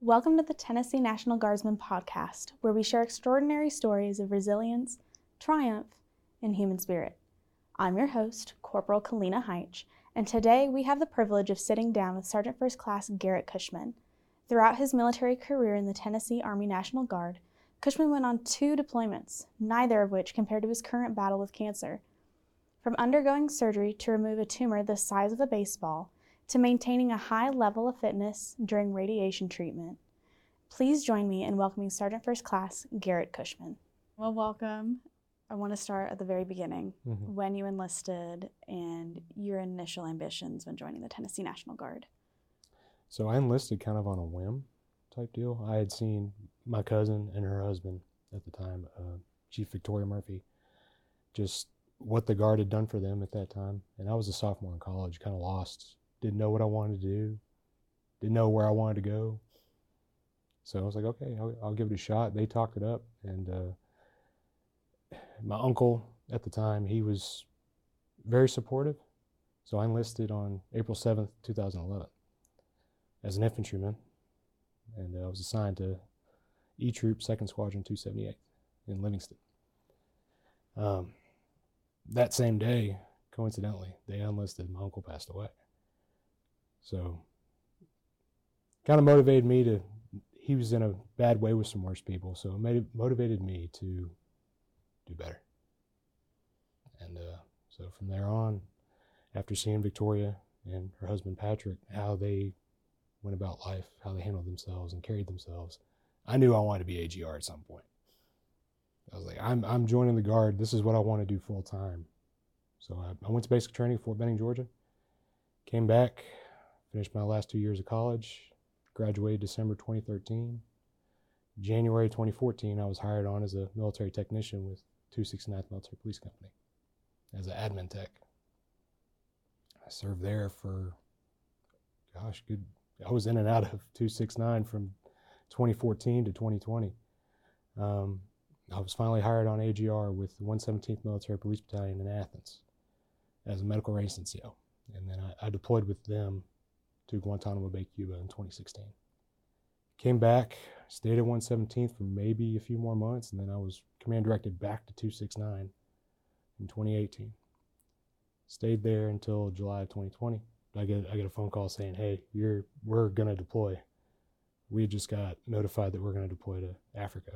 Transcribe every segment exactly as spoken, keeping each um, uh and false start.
Welcome to the Tennessee National Guardsmen podcast, where we share extraordinary stories of resilience, triumph, and human spirit. I'm your host, Corporal Kalina Heitch, and today we have the privilege of sitting down with Sergeant First Class Garrett Cushman. Throughout his military career in the Tennessee Army National Guard, Cushman went on two deployments, neither of which compared to his current battle with cancer. From undergoing surgery to remove a tumor the size of a baseball, to maintaining a high level of fitness during radiation treatment. Please join me in welcoming Sergeant First Class Garrett Cushman. Well, welcome. I want to start at the very beginning, mm-hmm. when you enlisted and your initial ambitions when joining the Tennessee National Guard. So I enlisted kind of on a whim type deal. I had seen my cousin and her husband at the time, uh, Chief Victoria Murphy, just what the Guard had done for them at that time. And I was a sophomore in college, kind of lost. Didn't know what I wanted to do. Didn't know where I wanted to go. So I was like, okay, I'll, I'll give it a shot. They talked it up. And uh, my uncle at the time, he was very supportive. So I enlisted on April seventh, two thousand eleven as an infantryman. And uh, I was assigned to E Troop, second Squadron, two seventy-eight in Livingston. Um, that same day, coincidentally, they unlisted. My uncle passed away. So kind of motivated me to, he was in a bad way with some worse people, so it made, motivated me to do better. And uh, so from there on, after seeing Victoria and her husband Patrick, how they went about life, how they handled themselves and carried themselves, I knew I wanted to be A G R at some point. I was like, I'm I'm joining the Guard. This is what I want to do full time. So I, I went to basic training at Fort Benning, Georgia. Came back, finished my last two years of college, graduated December twenty thirteen. January twenty fourteen, I was hired on as a military technician with two sixty-ninth Military Police Company as an admin tech. I served there for, gosh, good. I was in and out of two sixty-nine from twenty fourteen to twenty twenty. Um, I was finally hired on A G R with the one seventeenth Military Police Battalion in Athens as a medical readiness N C O. And then I, I deployed with them to Guantanamo Bay, Cuba in twenty sixteen. Came back, stayed at one seventeenth for maybe a few more months, and then I was command directed back to two sixty-nine in twenty eighteen. Stayed there until July of twenty twenty. I get I get a phone call saying, hey, you're we're gonna deploy. We just got notified that we're gonna deploy to Africa.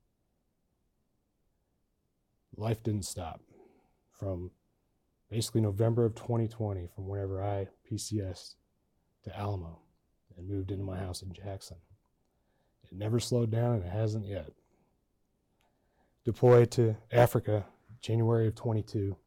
Life didn't stop from basically November of twenty twenty, from whenever I P C S'd to Alamo and moved into my house in Jackson. It never slowed down, and it hasn't yet. Deployed to Africa, January of twenty-two.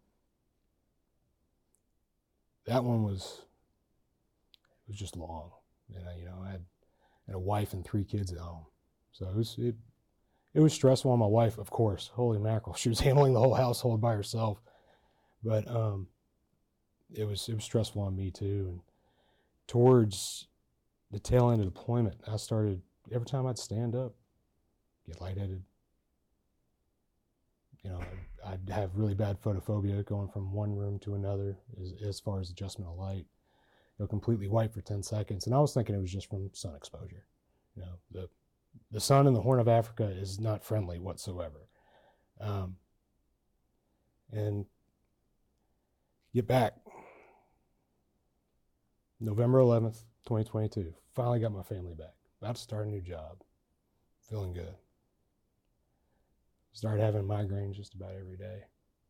That one was, it was just long. And I, you know, I had, had a wife and three kids at home. So it was, it, it was stressful on my wife, of course. Holy mackerel. She was handling the whole household by herself. But um, it was it was stressful on me too. And towards the tail end of deployment, I started, every time I'd stand up, get lightheaded. You know, I'd, I'd have really bad photophobia going from one room to another as, as far as adjustment of light. You know, completely white for ten seconds. And I was thinking it was just from sun exposure. You know, the the sun in the Horn of Africa is not friendly whatsoever. Um, and get back. November eleventh, twenty twenty-two. Finally got my family back. About to start a new job. Feeling good. Started having migraines just about every day.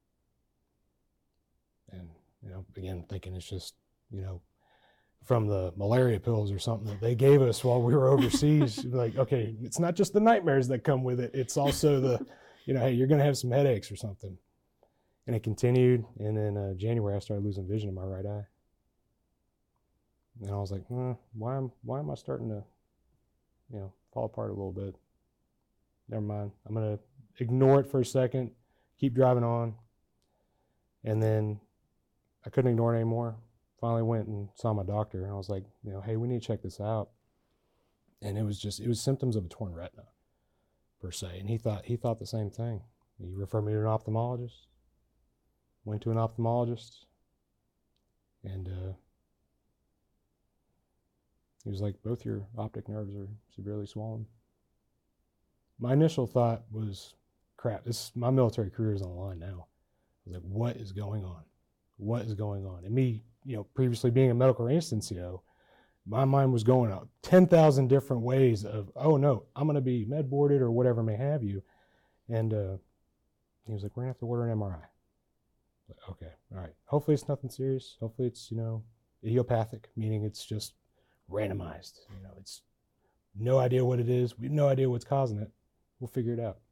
And, you know, again, thinking it's just, you know, from the malaria pills or something that they gave us while we were overseas. Like, okay, it's not just the nightmares that come with it. It's also the, you know, hey, you're going to have some headaches or something. And it continued. And in uh, January, I started losing vision in my right eye. And I was like, hmm, why am why am I starting to, you know, fall apart a little bit? Never mind. I'm going to ignore it for a second, keep driving on. And then I couldn't ignore it anymore. Finally went and saw my doctor, and I was like, you know, hey, we need to check this out. And it was just, it was symptoms of a torn retina, per se. And he thought he thought the same thing. He referred me to an ophthalmologist. Went to an ophthalmologist, and uh, He was like, both your optic nerves are severely swollen. My initial thought was, crap, this my military career is on the line now. I was like, what is going on? What is going on? And me, you know, previously being a medical range N C O, my mind was going out ten thousand different ways of, oh no, I'm going to be med boarded or whatever may have you. And uh, he was like, we're going to have to order an M R I. Like, okay, all right. Hopefully it's nothing serious. Hopefully it's, you know, idiopathic, meaning it's just randomized. You know, it's no idea what it is. We have no idea what's causing it. We'll figure it out.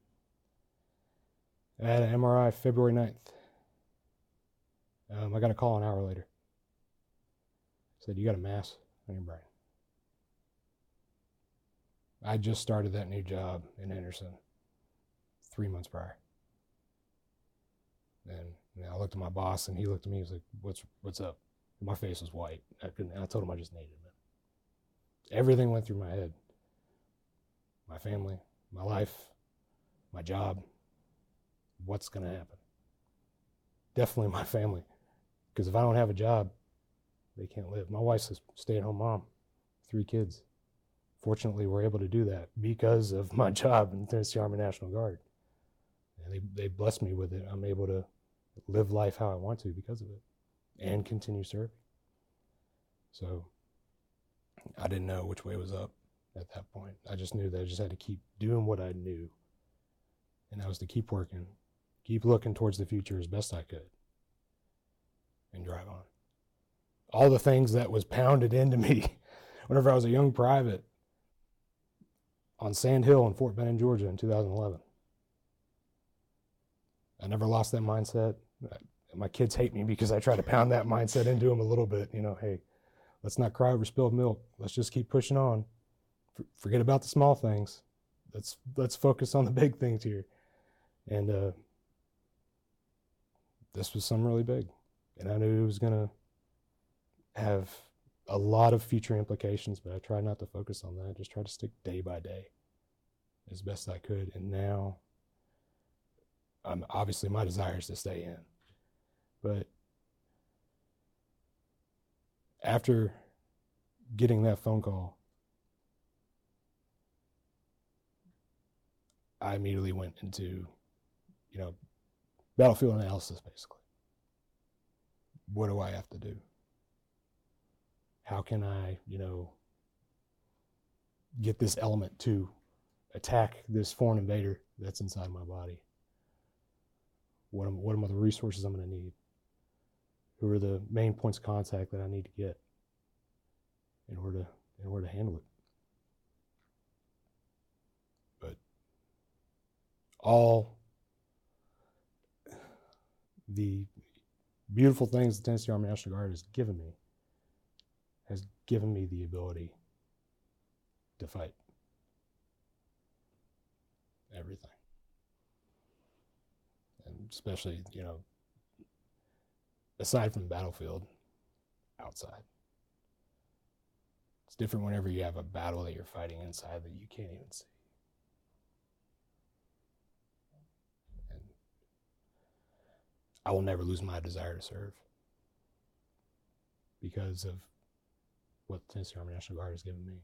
I had an M R I February ninth. Um, I got a call an hour later. Said, you got a mass on your brain. I just started that new job in Henderson three months prior. And you know, I looked at my boss and he looked at me, he was like, what's what's up? And my face was white. I couldn't, I told him I just needed it. Everything went through my head. My family, my life, my job. What's going to happen? Definitely my family. Because if I don't have a job, they can't live. My wife's a stay-at-home mom, three kids. Fortunately, we're able to do that because of my job in the Tennessee Army National Guard. And they, they blessed me with it. I'm able to live life how I want to because of it and continue serving. So I didn't know which way was up at that point. I just knew that I just had to keep doing what I knew. And that was to keep working, keep looking towards the future as best I could, and drive on. All the things that was pounded into me whenever I was a young private on Sand Hill in Fort Benning, Georgia in two thousand eleven. I never lost that mindset. My kids hate me because I try to pound that mindset into them a little bit. You know, hey, let's not cry over spilled milk. Let's just keep pushing on. Forget about the small things. Let's let's focus on the big things here. And uh, this was something really big. And I knew it was going to have a lot of future implications, but I tried not to focus on that. I just tried to stick day by day as best I could. And now, um, obviously my desire is to stay in. But after getting that phone call, I immediately went into, you know, battlefield analysis, basically. What do I have to do? How can I, you know, get this element to attack this foreign invader that's inside my body? What am, what am the resources I'm going to need? Who are the main points of contact that I need to get in order to, in order to handle it? But all the beautiful things the Tennessee Army National Guard has given me has given me the ability to fight everything. And especially, you know, aside from the battlefield, outside. It's different whenever you have a battle that you're fighting inside that you can't even see. And I will never lose my desire to serve because of what the Tennessee Army National Guard has given me.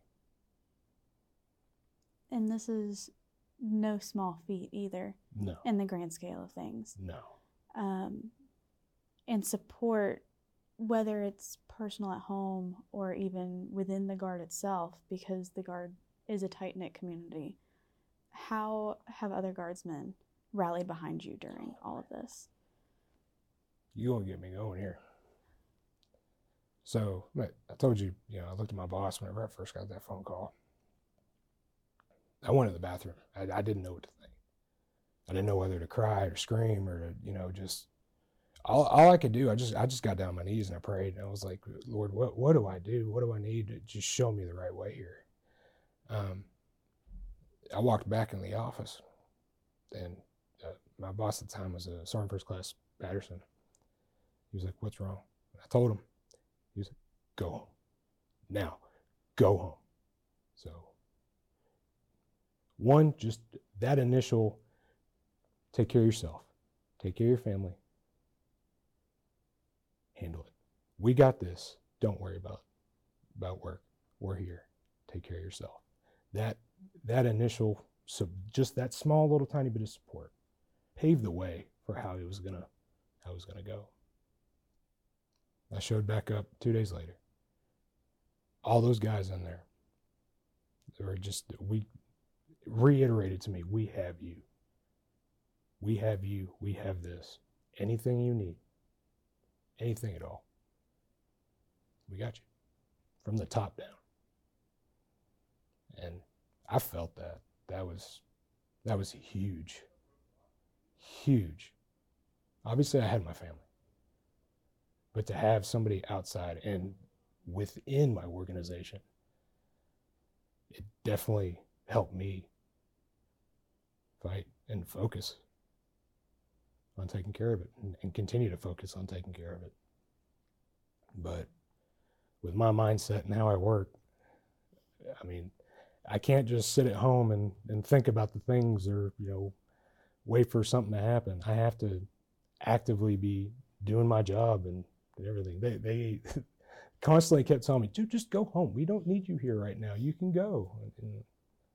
And this is no small feat either. No. In the grand scale of things. No. Um, and support, whether it's personal at home or even within the Guard itself, because the Guard is a tight-knit community. How have other Guardsmen rallied behind you during all of this? You're going to get me going here. So, I told you, you know, I looked at my boss whenever I first got that phone call. I went to the bathroom. I, I didn't know what to think. I didn't know whether to cry or scream or to, you know, just, all, all I could do, I just I just got down on my knees and I prayed. And I was like, Lord, what, what do I do? What do I need to just show me the right way here? Um, I walked back in the office, and uh, my boss at the time was a Sergeant First Class Patterson. He was like, what's wrong? I told him. He was like, go home. Now, go home. So, one, just that initial, take care of yourself, take care of your family, handle it. We got this. Don't worry about, about work. we're here. Take care of yourself. That that initial, so just that small little tiny bit of support paved the way for how it was gonna how it was gonna go. I showed back up two days later. All those guys in there, they were just, we reiterated to me, we have you. We have you. We have this. Anything you need, anything at all, we got you from the top down. And I felt that. That was, that was huge. Huge. Obviously, I had my family. But to have somebody outside and within my organization, it definitely helped me fight and focus on taking care of it and, and continue to focus on taking care of it. But with my mindset and how I work, I mean, I can't just sit at home and, and think about the things or, you know, wait for something to happen. I have to actively be doing my job and everything. They they constantly kept telling me, dude, just go home. We don't need you here right now. You can go. And,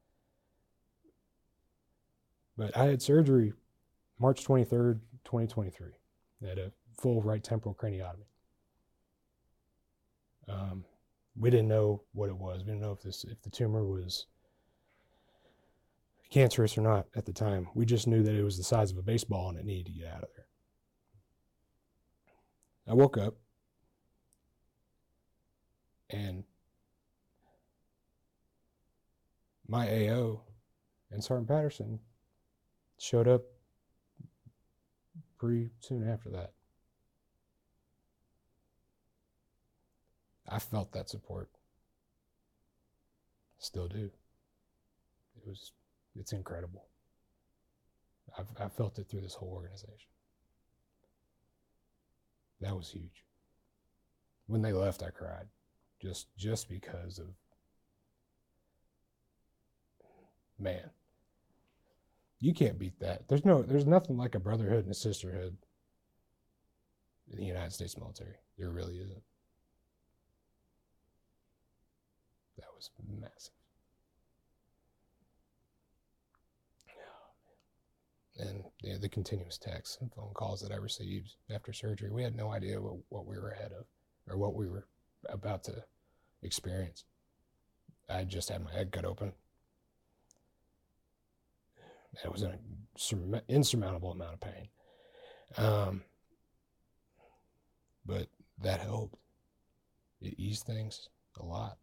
but I had surgery March twenty-third, twenty twenty-three. I had a full right temporal craniotomy. Um, we didn't know what it was. We didn't know if this if the tumor was cancerous or not at the time. We just knew that it was the size of a baseball and it needed to get out of there. I woke up and my A O and Sergeant Patterson showed up pretty soon after that. I felt that support. Still do. It was, it's incredible. I've, I've felt it through this whole organization. That was huge. When they left, I cried. Just, just because of, man, you can't beat that. There's no, there's nothing like a brotherhood and a sisterhood in the United States military. There really isn't. That was massive. And you know, the continuous texts and phone calls that I received after surgery, we had no idea what, what we were ahead of or what we were about to experience. I just had my head cut open. It was an insurmountable amount of pain. Um, but that helped. It eased things a lot.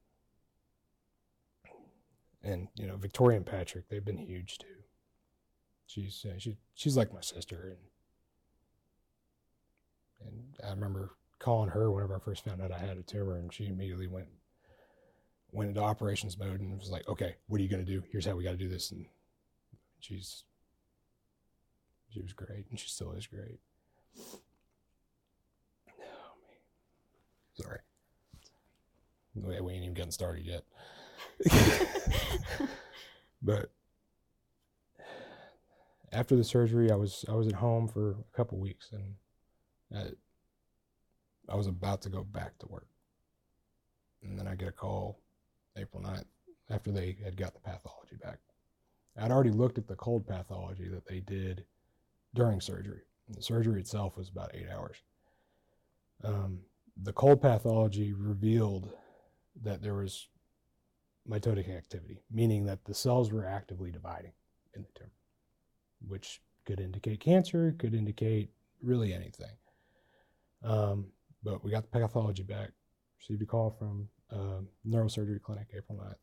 And, you know, Victoria and Patrick, they've been huge too. She's uh, she, she's like my sister. And, and I remember calling her whenever I first found out I had a tumor, and she immediately went went into operations mode and was like, okay, what are you going to do? Here's how we got to do this. And she's, she was great, and she still is great. Oh, man. Sorry. We ain't even gotten started yet. But after the surgery, I was I was at home for a couple weeks, and I, I was about to go back to work. And then I get a call April ninth after they had got the pathology back. I'd already looked at the cold pathology that they did during surgery. The surgery itself was about eight hours. Um, the cold pathology revealed that there was mitotic activity, meaning that the cells were actively dividing in the tumor, which could indicate cancer, could indicate really anything. Um, but we got the pathology back, received a call from a neurosurgery clinic April ninth.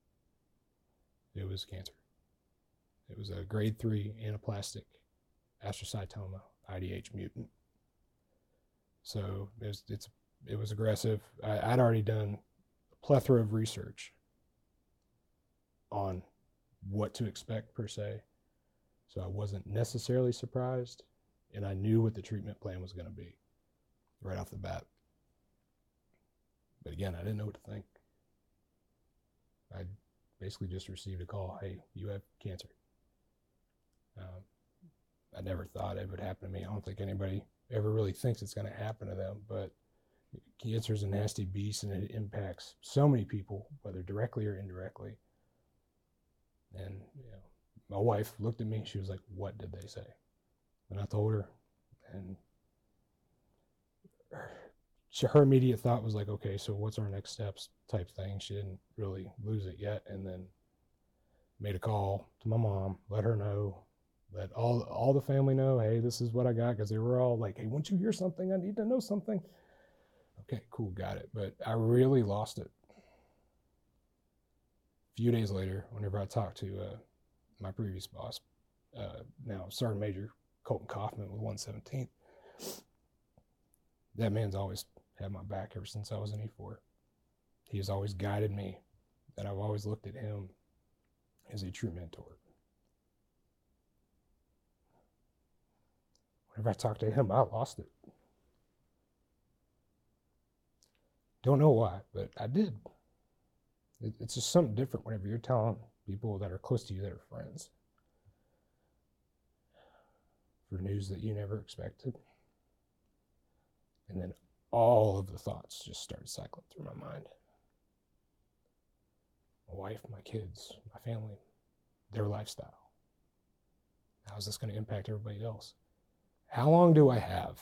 It was cancer. It was a grade three anaplastic astrocytoma, I D H mutant. So it was, it's, it was aggressive. I, I'd already done a plethora of research on what to expect per se. So I wasn't necessarily surprised, and I knew what the treatment plan was going to be right off the bat. But again, I didn't know what to think. I basically just received a call, hey, you have cancer. Um, I never thought it would happen to me. I don't think anybody ever really thinks it's going to happen to them, but Cancer is a nasty beast, and it impacts so many people, whether directly or indirectly. And you know, my wife looked at me. She was like, "What did they say?" And I told her, and her, her immediate thought was like, "Okay, so what's our next steps?" type thing. She didn't really lose it yet, and then made a call to my mom, let her know, let all all the family know, "Hey, this is what I got," because they were all like, "Hey, once you hear something, I need to know something." Okay, cool, got it. But I really lost it. A few days later, whenever I talked to uh, my previous boss, uh, now Sergeant Major Colton Kaufman with one seventeenth, that man's always had my back ever since I was in E four. He has always guided me, and I've always looked at him as a true mentor. Whenever I talked to him, I lost it. Don't know why, but I did. It, it's just something different whenever you're telling people that are close to you, that are friends, for news that you never expected. And then all of the thoughts just started cycling through my mind. My wife, my kids, my family, their lifestyle. How is this going to impact everybody else? How long do I have?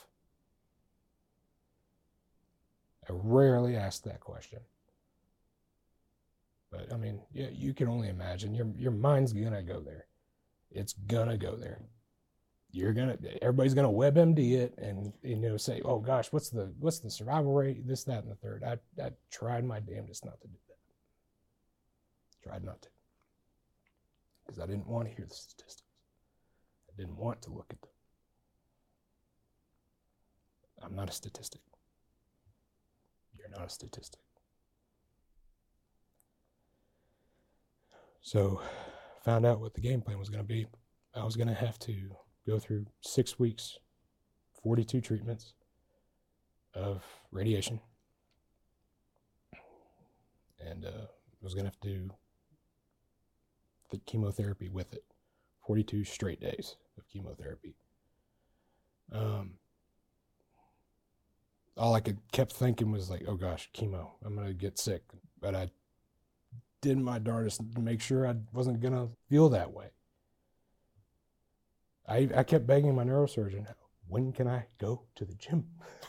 I rarely ask that question. But I mean, yeah, you can only imagine. Your your mind's gonna go there. It's gonna go there. You're gonna everybody's gonna WebMD it and you know say, "Oh gosh, what's the what's the survival rate? This, that, and the third." I I tried my damnedest not to do that. Tried not to. Because I didn't want to hear the statistics. I didn't want to look at them. I'm not a statistic. You're not a statistic. So, found out what the game plan was going to be. I was going to have to go through six weeks, forty-two treatments of radiation. And uh, I was going to have to do the chemotherapy with it. forty-two straight days of chemotherapy. Um, all I could kept thinking was like, oh gosh, chemo, I'm going to get sick. But I did my darndest to make sure I wasn't going to feel that way. I, I kept begging my neurosurgeon, when can I go to the gym?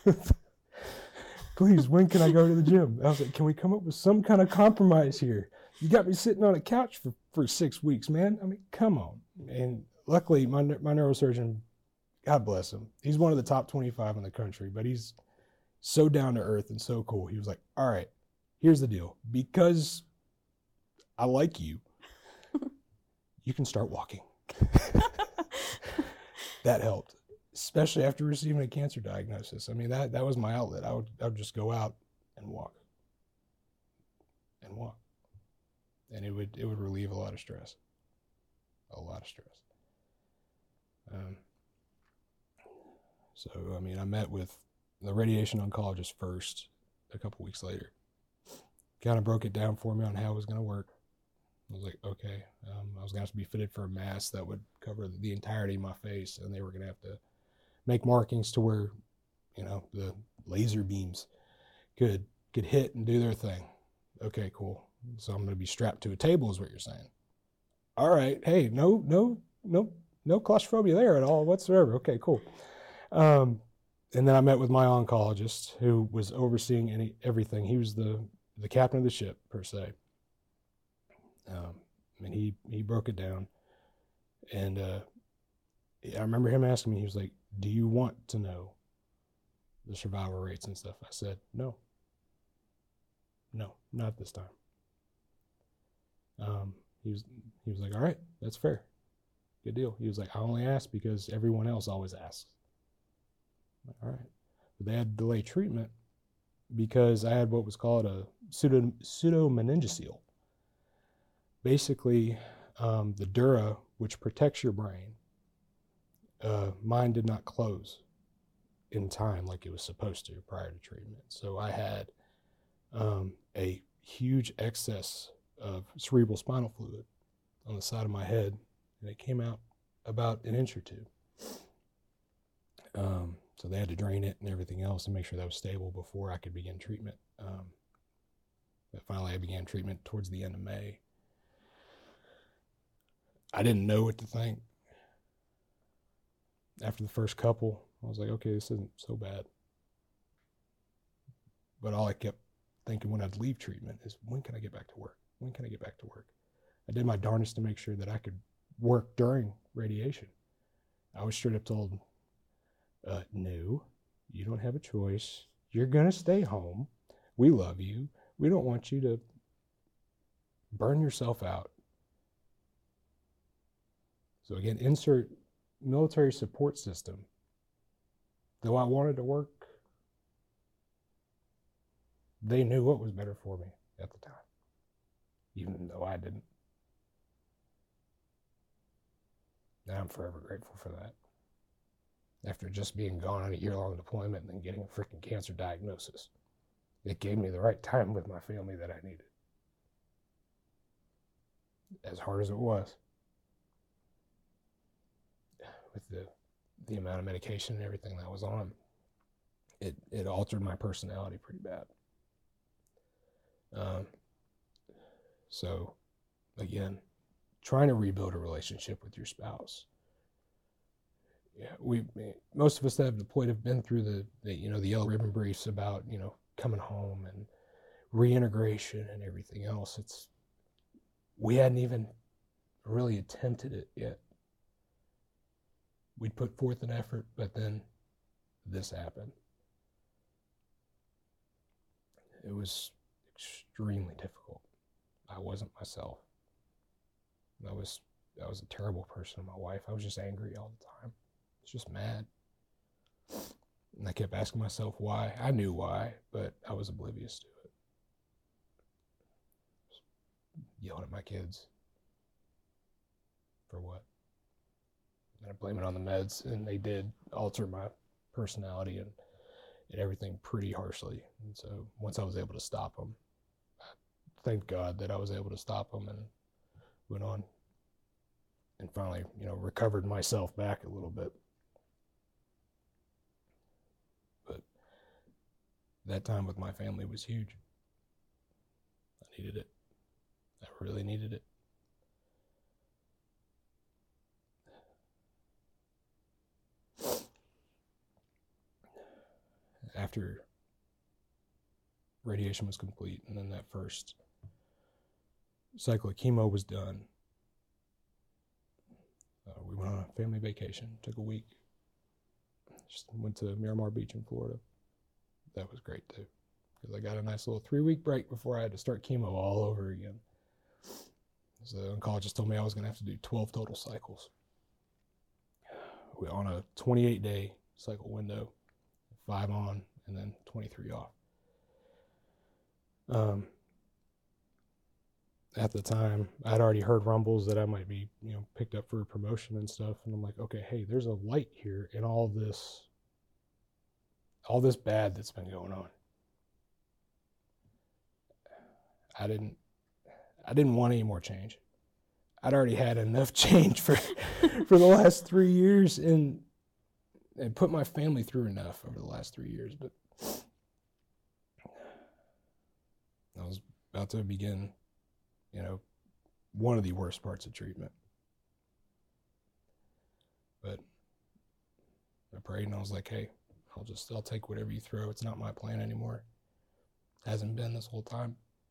Please, when can I go to the gym? I was like, can we come up with some kind of compromise here? You got me sitting on a couch for, for six weeks, man. I mean, come on. And luckily, my my neurosurgeon, God bless him, he's one of the top twenty-five in the country, but he's so down to earth and so cool. He was like, all right, here's the deal. Because I like you, you can start walking. That helped, especially after receiving a cancer diagnosis. I mean, that, that was my outlet. I would, I would just go out and walk and walk. And it would, it would relieve a lot of stress, a lot of stress. Um, so, I mean, I met with the radiation oncologist first a couple weeks later. Kind of broke it down for me on how it was going to work. I was like, okay, um, I was going to have to be fitted for a mask that would cover the entirety of my face, and they were going to have to make markings to where, you know, the laser beams could could hit and do their thing. Okay, cool. So I'm going to be strapped to a table is what you're saying. All right. Hey, no, no, no, no claustrophobia there at all whatsoever. Okay, cool. Um, and then I met with my oncologist who was overseeing any everything. He was the, the captain of the ship, per se. Um, and he, he broke it down. And uh, I remember him asking me, he was like, do you want to know the survival rates and stuff? I said, no. No, not this time. Um, he was he was like, all right, that's fair. Good deal. He was like, I only ask because everyone else always asks. Like, all right. But they had to delay treatment because I had what was called a pseudo pseudomeningocele. Basically, um, the dura, which protects your brain, uh, mine did not close in time like it was supposed to prior to treatment. So I had um, a huge excess of cerebral spinal fluid on the side of my head, and it came out about an inch or two. Um, So they had to drain it and everything else and make sure that was stable before I could begin treatment. Um, but finally, I began treatment towards the end of May. I didn't know what to think. After the first couple, I was like, okay, this isn't so bad. But all I kept thinking when I'd leave treatment is, when can I get back to work? When can I get back to work? I did my darndest to make sure that I could work during radiation. I was straight up told, uh, no, you don't have a choice. You're going to stay home. We love you. We don't want you to burn yourself out. So again, insert military support system. Though I wanted to work, they knew what was better for me at the time, even though I didn't. And I'm forever grateful for that. After just being gone on a year-long deployment and then getting a freaking cancer diagnosis, it gave me the right time with my family that I needed. As hard as it was, with the the amount of medication and everything that I was on, it it altered my personality pretty bad. Um, so, again, trying to rebuild a relationship with your spouse. Yeah, we most of us that have deployed have been through the, the you know the yellow ribbon briefs about you know coming home and reintegration and everything else. It's we hadn't even really attempted it yet. We'd put forth an effort, but then this happened. It was extremely difficult. I wasn't myself. I was I was a terrible person to my wife. I was just angry all the time. I was just mad. And I kept asking myself why. I knew why, but I was oblivious to it. Yelling at my kids. For what? And I blame it on the meds, and they did alter my personality and, and everything pretty harshly. And so once I was able to stop them, thank God that I was able to stop them and went on and finally, you know, recovered myself back a little bit. But that time with my family was huge. I needed it. I really needed it. After radiation was complete, and then that first cycle of chemo was done, uh, we went on a family vacation, took a week, just went to Miramar Beach in Florida. That was great too, because I got a nice little three-week break before I had to start chemo all over again. So the oncologist told me I was going to have to do twelve total cycles. We on a twenty-eight day cycle window, five on and then twenty-three off. Um, at the time, I'd already heard rumbles that I might be, you know, picked up for a promotion and stuff. And I'm like, okay, hey, there's a light here in all this, all this bad that's been going on. I didn't, I didn't want any more change. I'd already had enough change for, for the last three years and, and put my family through enough over the last three years. But I was about to begin, you know, one of the worst parts of treatment. But I prayed and I was like, hey, I'll just, I'll take whatever you throw. It's not my plan anymore. Hasn't been this whole time.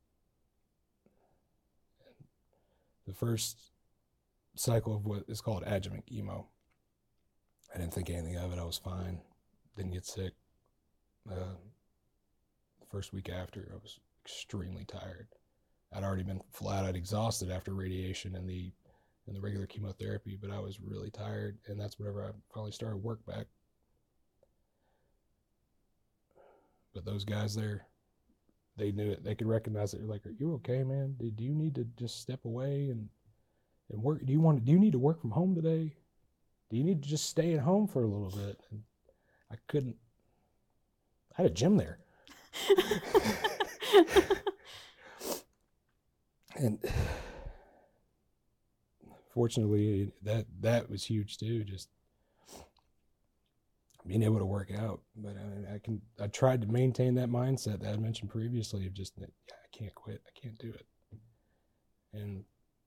And the first cycle of what is called adjuvant chemo, I didn't think anything of it. I was fine. Didn't get sick. Uh, the first week after, I was extremely tired. I'd already been flat out exhausted after radiation and the and the regular chemotherapy, but I was really tired, and that's whenever I finally started work back. But those guys there, they knew it. They could recognize it. They're like, "Are you okay, man? Do you need to just step away and and work? Do you want to? Do you need to work from home today? Do you need to just stay at home for a little bit?" And I couldn't. I had a gym there. And fortunately, that that was huge too. Just being able to work out. But I, mean, I can, I tried to maintain that mindset that I mentioned previously of just, yeah, I can't quit. I can't do it. And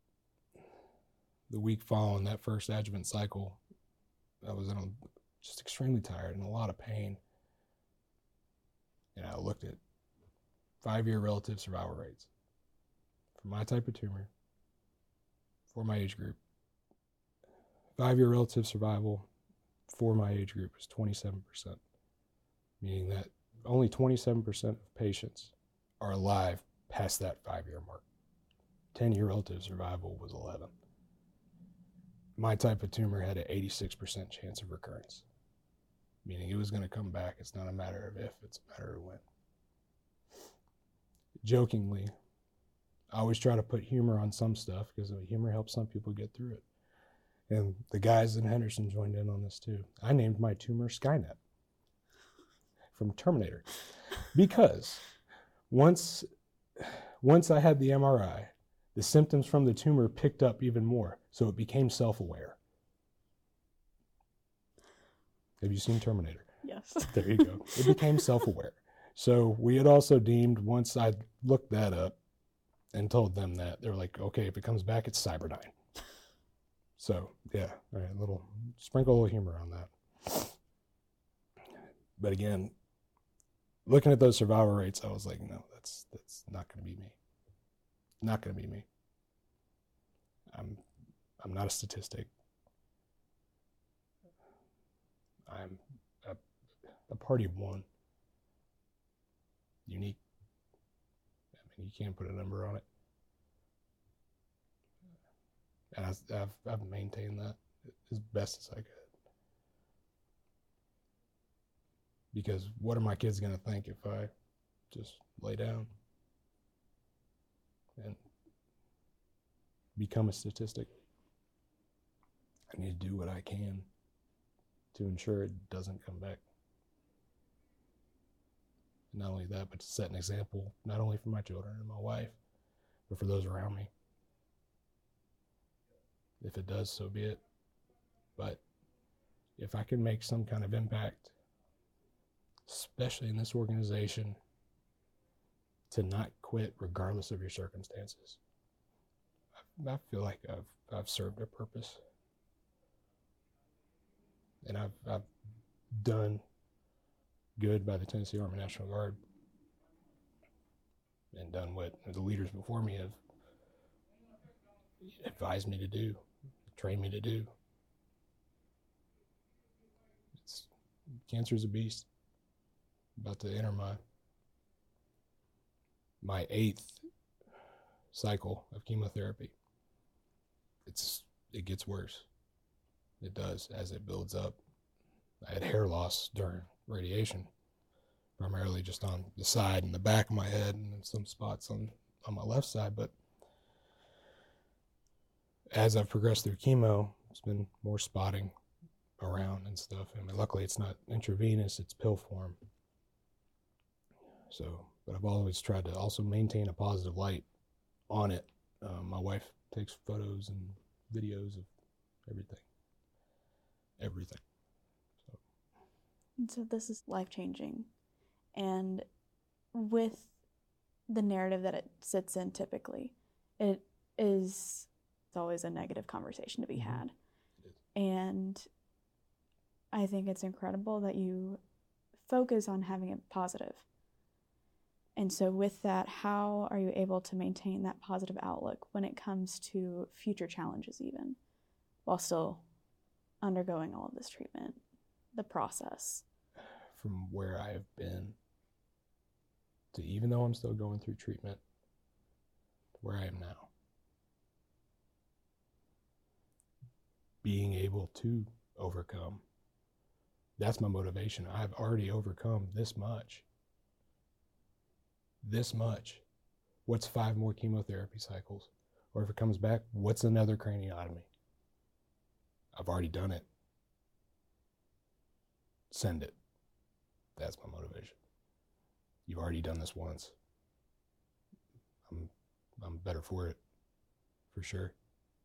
the week following that first adjuvant cycle, I was in a, just extremely tired and a lot of pain. And I looked at five-year relative survival rates for my type of tumor, for my age group. Five-year relative survival for my age group is twenty-seven percent, meaning that only twenty-seven percent of patients are alive past that five-year mark. ten-year relative survival was eleven. My type of tumor had an eighty-six percent chance of recurrence, meaning it was going to come back. It's not a matter of if, it's a matter of when. Jokingly, I always try to put humor on some stuff because humor helps some people get through it. And the guys in Henderson joined in on this too. I named my tumor Skynet from Terminator because once, once I had the M R I, the symptoms from the tumor picked up even more, so it became self-aware. Have you seen Terminator? Yes. There you go. It became self-aware. So we had also deemed, once I looked that up and told them that, they were like, okay, if it comes back, it's Cyberdyne. So, yeah, all right, a little, sprinkle a little humor on that. But again, looking at those survival rates, I was like, no, that's that's not going to be me. Not going to be me. I'm I'm not a statistic. I'm a, a party of one. Unique. I mean, you can't put a number on it. And I, I've, I've maintained that as best as I could. Because what are my kids going to think if I just lay down and become a statistic? I need to do what I can to ensure it doesn't come back. And not only that, but to set an example, not only for my children and my wife, but for those around me. If it does, so be it. But if I can make some kind of impact, especially in this organization, to not quit regardless of your circumstances, I, I feel like I've I've served a purpose. And I've I've done good by the Tennessee Army National Guard and done what the leaders before me have advised me to do, trained me to do. It's, cancer is a beast. About to enter my my eighth cycle of chemotherapy. It's it gets worse. It does as it builds up. I had hair loss during radiation, primarily just on the side and the back of my head and some spots on, on my left side. But as I've progressed through chemo, it's been more spotting around and stuff. I mean, luckily it's not intravenous, it's pill form. So, but I've always tried to also maintain a positive light on it. Um, my wife takes photos and videos of everything. Everything. So, And so this is life-changing. And with the narrative that it sits in typically, it is it's always a negative conversation to be mm-hmm. had. And I think it's incredible that you focus on having it positive. And so with that, how are you able to maintain that positive outlook when it comes to future challenges even, while still undergoing all of this treatment, the process? From where I have been to even though I'm still going through treatment, where I am now, being able to overcome, that's my motivation. I've already overcome this much. This much. What's five more chemotherapy cycles? Or if it comes back, what's another craniotomy? I've already done it. Send it. That's my motivation. You've already done this once. I'm I'm better for it, for sure.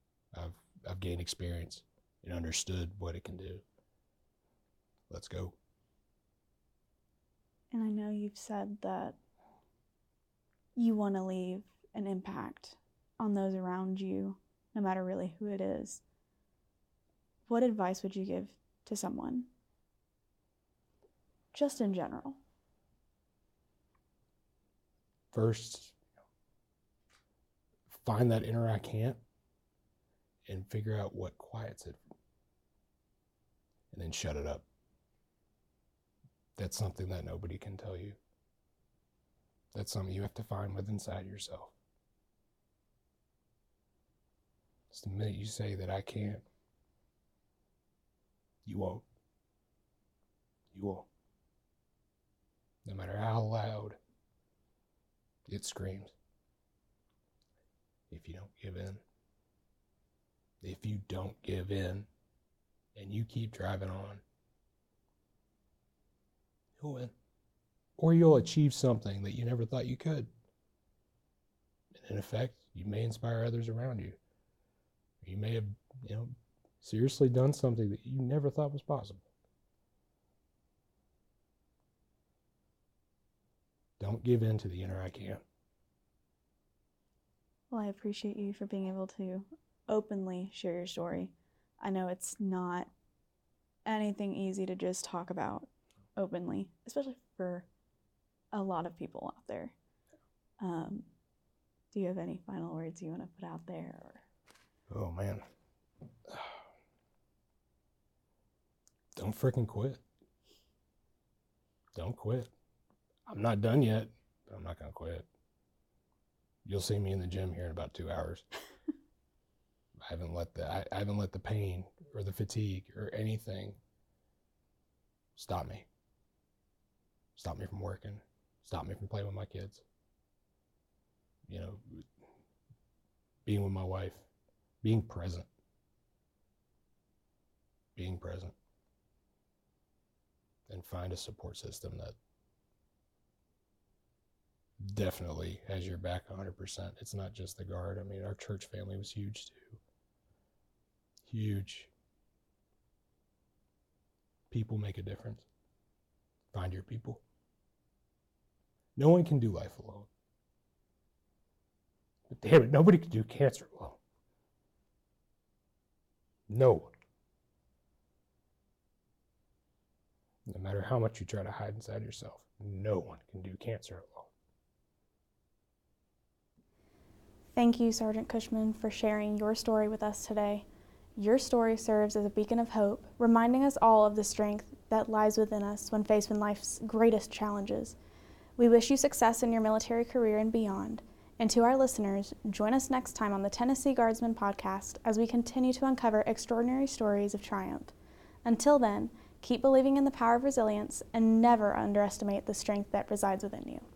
I've I've gained experience and understood what it can do. Let's go. And I know you've said that you want to leave an impact on those around you, no matter really who it is. What advice would you give to someone, just in general? First, find that inner I can't and figure out what quiets it. And then shut it up. That's something that nobody can tell you. That's something you have to find within inside yourself. It's the minute you say that I can't, you won't. You won't. No matter how loud it screams. If you don't give in, if you don't give in and you keep driving on, you'll win. Or you'll achieve something that you never thought you could. And in effect, you may inspire others around you. You may have, you know, seriously done something that you never thought was possible. Don't give in to the inner I can't. Well, I appreciate you for being able to openly share your story. I know it's not anything easy to just talk about openly, especially for a lot of people out there. Um, do you have any final words you want to put out there? Or? Oh, man. Don't freaking quit. Don't quit. I'm not done yet, but I'm not going to quit. You'll see me in the gym here in about two hours. I haven't let the I, I haven't let the pain or the fatigue or anything stop me. Stop me from working. Stop me from playing with my kids. You know, being with my wife. Being present. Being present. And find a support system that definitely has your back one hundred percent. It's not just the guard. I mean, our church family was huge too. Huge. People make a difference. Find your people. No one can do life alone. But damn it, nobody can do cancer alone. No one. No matter how much you try to hide inside yourself, no one can do cancer alone. Thank you, Sergeant Cushman, for sharing your story with us today. Your story serves as a beacon of hope, reminding us all of the strength that lies within us when faced with life's greatest challenges. We wish you success in your military career and beyond. And to our listeners, join us next time on the Tennessee Guardsman Podcast as we continue to uncover extraordinary stories of triumph. Until then, keep believing in the power of resilience and never underestimate the strength that resides within you.